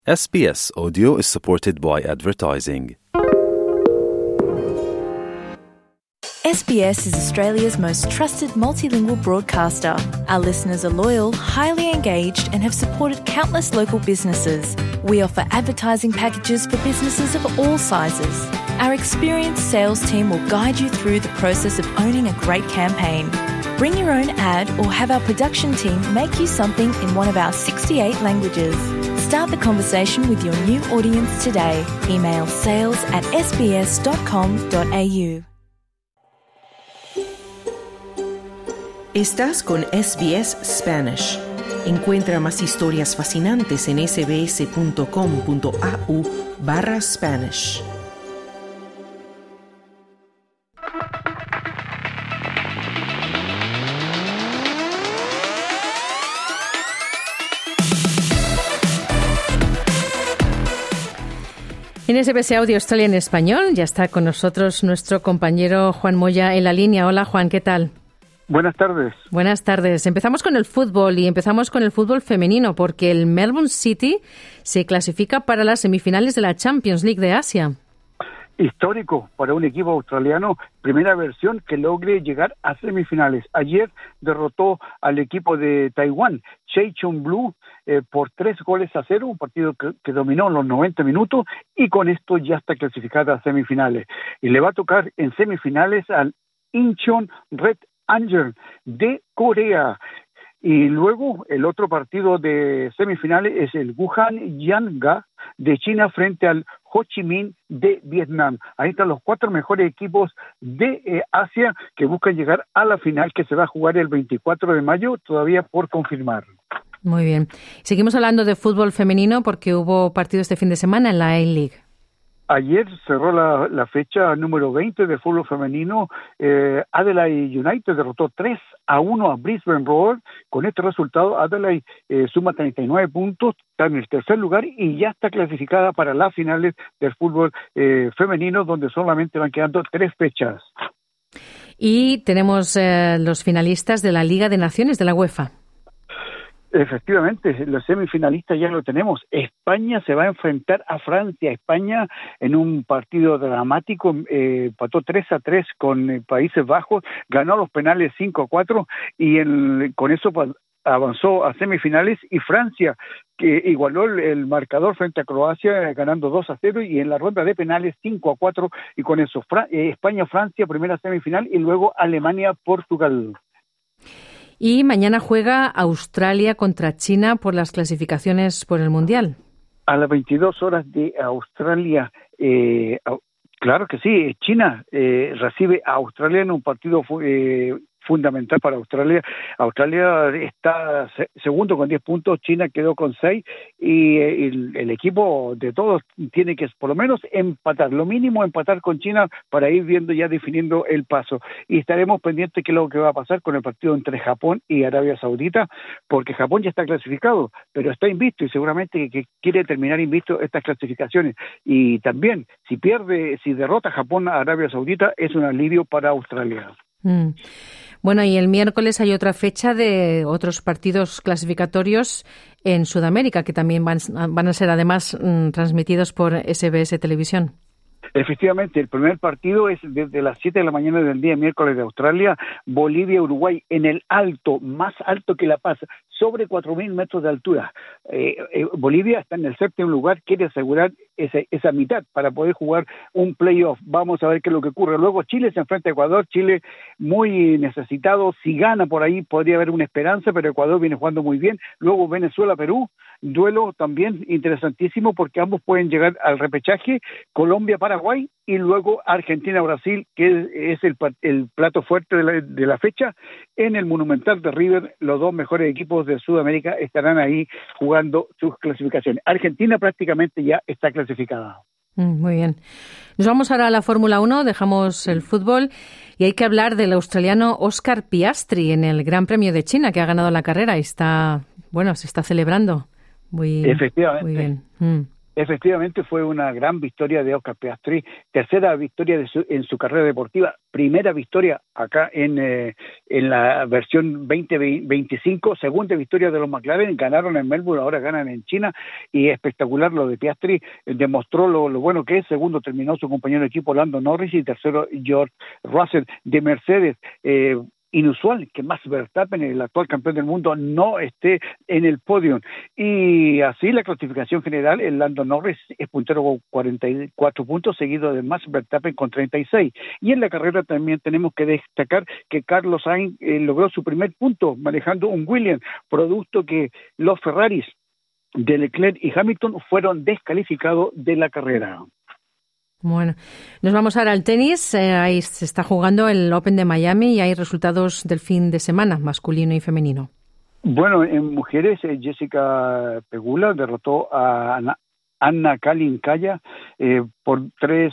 SBS Audio is supported by advertising. SBS is Australia's most trusted multilingual broadcaster. Our listeners are loyal, highly engaged, and have supported countless local businesses. We offer advertising packages for businesses of all sizes. Our experienced sales team will guide you through the process of owning a great campaign. Bring your own ad or have our production team make you something in one of our 68 languages. Start the conversation with your new audience today. Email sales@sbs.com.au. Estás con SBS Spanish. Encuentra más historias fascinantes en sbs.com.au/Spanish. En SBS Audio Australia en español ya está con nosotros nuestro compañero Juan Moya en la línea. Hola Juan, ¿qué tal? Buenas tardes. Buenas tardes. Empezamos con el fútbol y empezamos con el fútbol femenino porque el Melbourne City se clasifica para las semifinales de la Champions League de Asia. Histórico para un equipo australiano, primera versión que logre llegar a semifinales. Ayer derrotó al equipo de Taiwán, Cheichun Blue, por 3-0, un partido que dominó en los 90 minutos y con esto ya está clasificada a semifinales. Y le va a tocar en semifinales al Incheon Red Angel de Corea. Y luego el otro partido de semifinales es el Wuhan Yanga de China frente al Ho Chi Minh de Vietnam. Ahí están los 4 mejores equipos de Asia que buscan llegar a la final que se va a jugar el 24 de mayo, todavía por confirmar. Muy bien. Seguimos hablando de fútbol femenino porque hubo partido este fin de semana en la A-League. Ayer cerró la fecha número 20 de fútbol femenino. Adelaide United derrotó 3-1 a Brisbane Roar. Con este resultado, Adelaide suma 39 puntos, está en el tercer lugar y ya está clasificada para las finales del fútbol femenino, donde solamente van quedando 3 fechas. Y tenemos los finalistas de la Liga de Naciones de la UEFA. Efectivamente, los semifinalistas ya lo tenemos. España se va a enfrentar a Francia. España en un partido dramático empató 3-3 con Países Bajos, ganó los penales 5-4 y con eso avanzó a semifinales. Y Francia, que igualó el marcador frente a Croacia ganando 2-0 y en la ronda de penales 5-4 y con eso España-Francia primera semifinal y luego Alemania-Portugal. Y mañana juega Australia contra China por las clasificaciones por el Mundial. A las 22 horas de Australia, claro que sí, China recibe a Australia en un partido fundamental para Australia. Australia está segundo con 10 puntos, China quedó con 6 y el equipo de todos tiene que por lo menos empatar, lo mínimo empatar con China para ir viendo ya definiendo el paso. Y estaremos pendientes qué es lo que va a pasar con el partido entre Japón y Arabia Saudita, porque Japón ya está clasificado, pero está invicto y seguramente que quiere terminar invicto estas clasificaciones. Y también, si derrota Japón a Arabia Saudita, es un alivio para Australia. Bueno, y el miércoles hay otra fecha de otros partidos clasificatorios en Sudamérica que también van a ser además transmitidos por SBS Televisión. Efectivamente, el primer partido es desde las 7 de la mañana del día miércoles de Australia, Bolivia-Uruguay, en el alto, más alto que La Paz, sobre 4.000 metros de altura. Bolivia está en el séptimo lugar, quiere asegurar esa mitad para poder jugar un playoff. Vamos a ver qué es lo que ocurre. Luego Chile se enfrenta a Ecuador, Chile muy necesitado, si gana por ahí podría haber una esperanza, pero Ecuador viene jugando muy bien. Luego Venezuela-Perú, duelo también interesantísimo porque ambos pueden llegar al repechaje, Colombia-Paraguay y luego Argentina-Brasil, que es el plato fuerte de la fecha. En el Monumental de River, los 2 mejores equipos de Sudamérica estarán ahí jugando sus clasificaciones. Argentina prácticamente ya está clasificada. Muy bien. Nos vamos ahora a la Fórmula 1, dejamos el fútbol y hay que hablar del australiano Oscar Piastri en el Gran Premio de China, que ha ganado la carrera y se está celebrando. Efectivamente. Muy bien. Efectivamente fue una gran victoria de Oscar Piastri, tercera victoria en su carrera deportiva, primera victoria acá en la versión 2025, segunda victoria de los McLaren, ganaron en Melbourne, ahora ganan en China, y espectacular lo de Piastri, demostró lo bueno que es. Segundo terminó su compañero de equipo Lando Norris y tercero George Russell de Mercedes. Inusual que Max Verstappen, el actual campeón del mundo, no esté en el podio. Y así la clasificación general, el Lando Norris es puntero con 44 puntos, seguido de Max Verstappen con 36. Y en la carrera también tenemos que destacar que Carlos Sainz logró su primer punto manejando un Williams, producto que los Ferraris de Leclerc y Hamilton fueron descalificados de la carrera. Bueno, nos vamos ahora al tenis. Ahí se está jugando el Open de Miami y hay resultados del fin de semana, masculino y femenino. Bueno, en mujeres, Jessica Pegula derrotó a Anna Kalinkaya por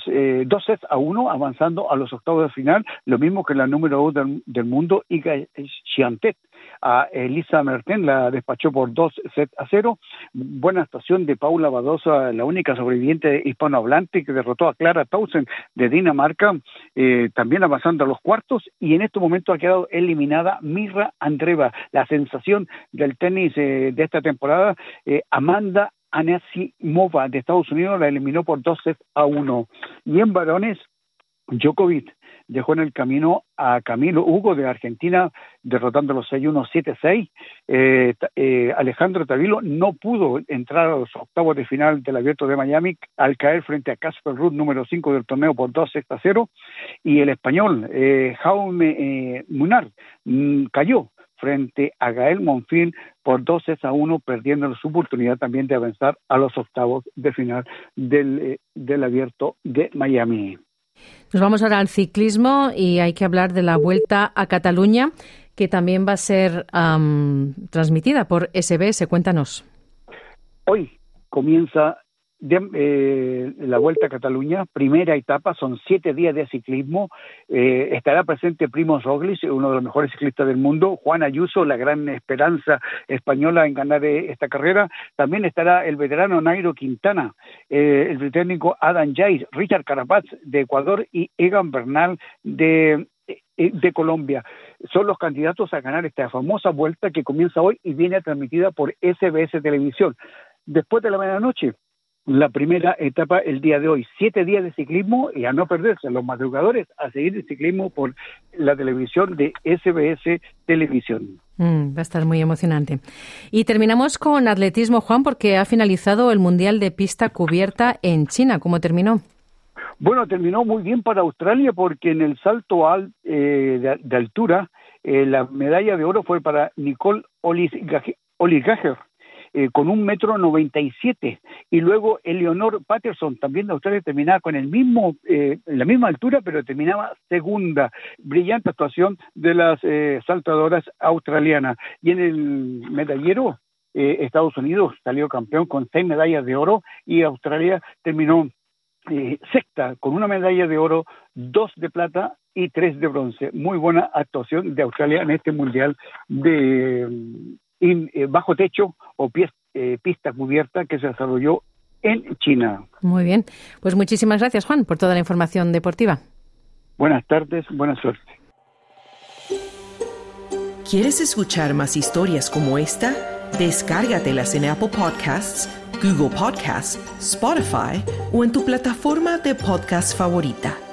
2-1, avanzando a los octavos de final, lo mismo que la número 1 del mundo, Iga Swiatek. A Elisa Mertens la despachó por 2-0. Buena actuación de Paula Badosa, la única sobreviviente hispanohablante, que derrotó a Clara Tausen de Dinamarca, también avanzando a los cuartos, y en este momento ha quedado eliminada Mirra Andreeva, la sensación del tenis de esta temporada. Amanda Anisimova de Estados Unidos la eliminó por 2-1. Y en varones, Djokovic dejó en el camino a Camilo Hugo de Argentina, derrotándolo 6-1, 7-6. Alejandro Tavilo no pudo entrar a los octavos de final del Abierto de Miami al caer frente a Casper Ruud, número 5 del torneo, por 2-0. Y el español Jaume Munar cayó frente a Gael Monfils por 2-1, perdiendo su oportunidad también de avanzar a los octavos de final del Abierto de Miami. Nos vamos ahora al ciclismo y hay que hablar de la Vuelta a Cataluña, que también va a ser transmitida por SBS. Cuéntanos. Hoy comienza la Vuelta a Cataluña, primera etapa, son 7 días de ciclismo. Estará presente Primož Roglič, uno de los mejores ciclistas del mundo, Juan Ayuso, la gran esperanza española en ganar esta carrera. También estará el veterano Nairo Quintana, el británico Adam Yates, Richard Carapaz de Ecuador y Egan Bernal de Colombia. Son los candidatos a ganar esta famosa vuelta que comienza hoy y viene transmitida por SBS Televisión. Después de la medianoche, la primera etapa el día de hoy, 7 días de ciclismo, y a no perderse los madrugadores a seguir el ciclismo por la televisión de SBS Televisión. Va a estar muy emocionante. Y terminamos con atletismo, Juan, porque ha finalizado el Mundial de Pista Cubierta en China. ¿Cómo terminó? Bueno, terminó muy bien para Australia, porque en el salto de altura la medalla de oro fue para Nicole Oligacher, con 1,97 m, y luego Eleonor Patterson, también de Australia, terminaba con la misma altura, pero terminaba segunda. Brillante actuación de las saltadoras australianas. Y en el medallero, Estados Unidos salió campeón con 6 medallas de oro, y Australia terminó sexta con 1 medalla de oro, 2 de plata y 3 de bronce. Muy buena actuación de Australia en este mundial de bajo techo o pista cubierta que se desarrolló en China. Muy bien, pues muchísimas gracias, Juan, por toda la información deportiva. Buenas tardes, buena suerte. ¿Quieres escuchar más historias como esta? Descárgatelas en Apple Podcasts, Google Podcasts, Spotify o en tu plataforma de podcast favorita.